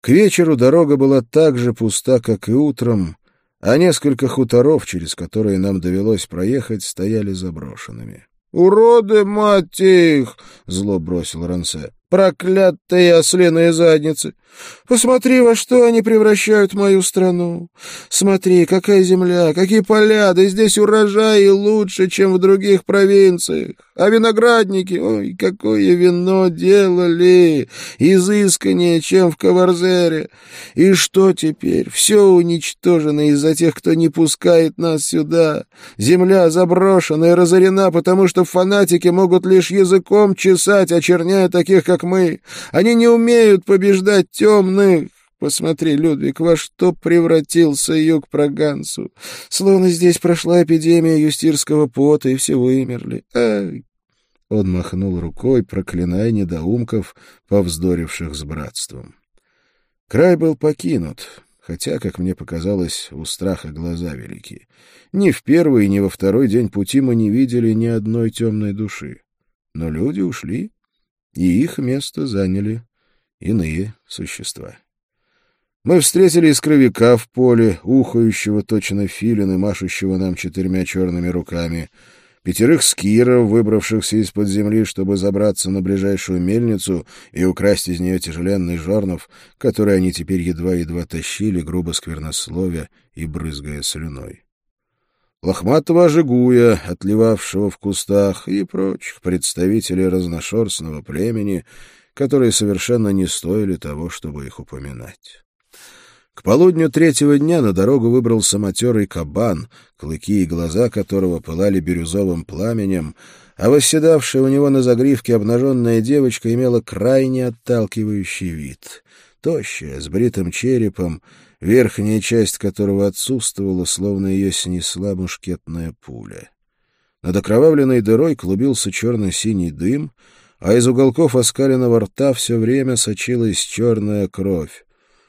К вечеру дорога была так же пуста, как и утром, а несколько хуторов, через которые нам довелось проехать, стояли заброшенными. «Уроды, мать их!» — зло бросил Рансе. «Проклятые ослиные задницы! Посмотри, во что они превращают мою страну! Смотри, какая земля, какие поля, да здесь урожаи лучше, чем в других провинциях! А виноградники, ой, какое вино делали! Изысканнее, чем в Каварзере! И что теперь? Все уничтожено из-за тех, кто не пускает нас сюда! Земля заброшена и разорена, потому что фанатики могут лишь языком чесать, очерняя таких, как мы. Они не умеют побеждать темных. Посмотри, Людвиг, во что превратился юг Прогансу. Словно здесь прошла эпидемия юстирского пота, и все вымерли. Ай!» Он махнул рукой, проклиная недоумков, повздоривших с братством. Край был покинут, хотя, как мне показалось, у страха глаза велики. Ни в первый, ни во второй день пути мы не видели ни одной темной души. Но люди ушли, и их место заняли иные существа. Мы встретили искровика в поле, ухающего точно филин и машущего нам 4 черными руками, 5 скиров, выбравшихся из-под земли, чтобы забраться на ближайшую мельницу и украсть из нее тяжеленный жернов, который они теперь едва-едва тащили, грубо сквернословя и брызгая слюной. Лохматого ожигуя, отливавшего в кустах, и прочих представителей разношерстного племени, которые совершенно не стоили того, чтобы их упоминать. К полудню 3-го дня на дорогу выбрался матерый кабан, клыки и глаза которого пылали бирюзовым пламенем, а восседавшая у него на загривке обнаженная девочка имела крайне отталкивающий вид. Тощая, с бритым черепом, верхняя часть которого отсутствовала, словно ее снесла мушкетная пуля. Над окровавленной дырой клубился черно-синий дым, а из уголков оскаленного рта все время сочилась черная кровь.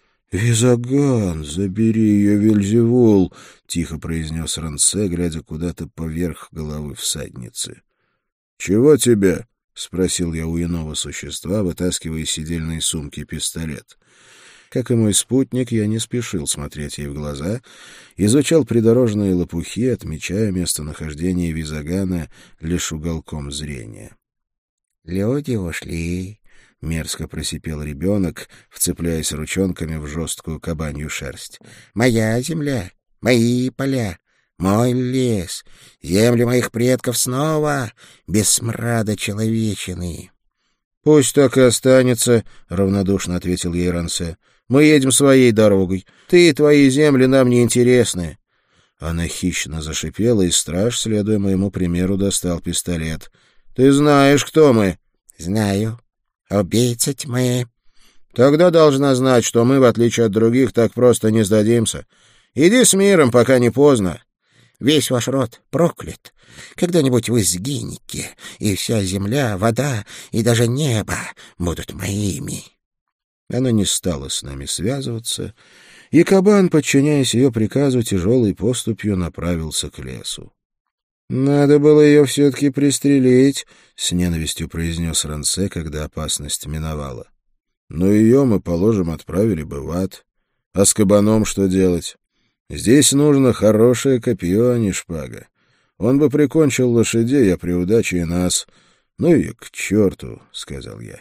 «Визаган, забери ее, Вельзевул!» — тихо произнес Рансе, глядя куда-то поверх головы всадницы. «Чего тебе?» — спросил я у иного существа, вытаскивая из сидельной сумки пистолет. Как и мой спутник, я не спешил смотреть ей в глаза, изучал придорожные лопухи, отмечая местонахождение Визагана лишь уголком зрения. «Люди ушли», — мерзко просипел ребенок, вцепляясь ручонками в жесткую кабанью шерсть. «Моя земля, мои поля, мой лес, земли моих предков снова без смрада человечины». «Пусть так и останется», — равнодушно ответил ей Рансе. «Мы едем своей дорогой. Ты и твои земли нам не интересны». Она хищно зашипела, и страж, следуя моему примеру, достал пистолет. «Ты знаешь, кто мы?» «Знаю. Убийца тьмы». «Тогда должна знать, что мы, в отличие от других, так просто не сдадимся. Иди с миром, пока не поздно». «Весь ваш род проклят. Когда-нибудь вы сгинете, и вся земля, вода и даже небо будут моими». Она не стала с нами связываться, и кабан, подчиняясь ее приказу, тяжелой поступью направился к лесу. «Надо было ее все-таки пристрелить», — с ненавистью произнес Рансе, когда опасность миновала. «Но ее мы, положим, отправили бы в ад. А с кабаном что делать? Здесь нужно хорошее копье, а не шпага. Он бы прикончил лошадей, а при удаче и нас. Ну и к черту», — сказал я.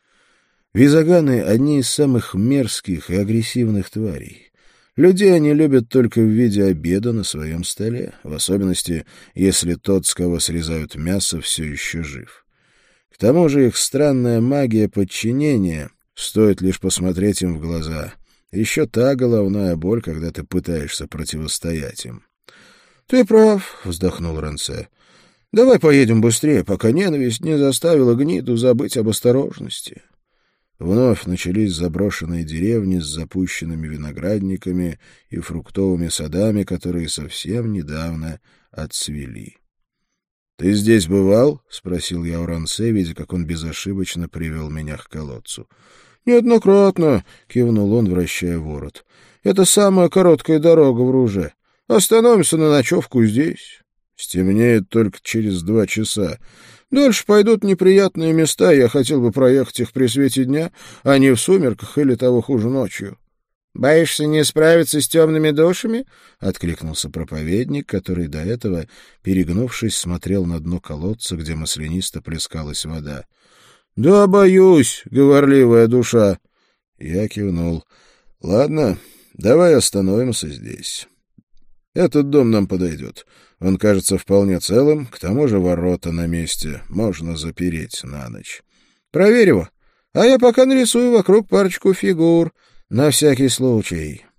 Визаганы — одни из самых мерзких и агрессивных тварей. Людей они любят только в виде обеда на своем столе, в особенности, если тот, с кого срезают мясо, все еще жив. К тому же их странная магия подчинения, стоит лишь посмотреть им в глаза. Еще та головная боль, когда ты пытаешься противостоять им. — Ты прав, — вздохнул Рансе. — Давай поедем быстрее, пока ненависть не заставила гниду забыть об осторожности. Вновь начались заброшенные деревни с запущенными виноградниками и фруктовыми садами, которые совсем недавно отцвели. — Ты здесь бывал? — спросил я у Рансе, видя, как он безошибочно привел меня к колодцу. — Неоднократно, — кивнул он, вращая ворот. — Это самая короткая дорога в Руже. Остановимся на ночевку здесь. Стемнеет только через 2 часа. Дальше пойдут неприятные места, я хотел бы проехать их при свете дня, а не в сумерках или того хуже ночью». «Боишься не справиться с темными душами?» — откликнулся проповедник, который до этого, перегнувшись, смотрел на дно колодца, где маслянисто плескалась вода. «Да, боюсь, говорливая душа». Я кивнул. «Ладно, давай остановимся здесь. Этот дом нам подойдет. Он кажется вполне целым, к тому же ворота на месте. Можно запереть на ночь. Проверь его, а я пока нарисую вокруг парочку фигур, на всякий случай».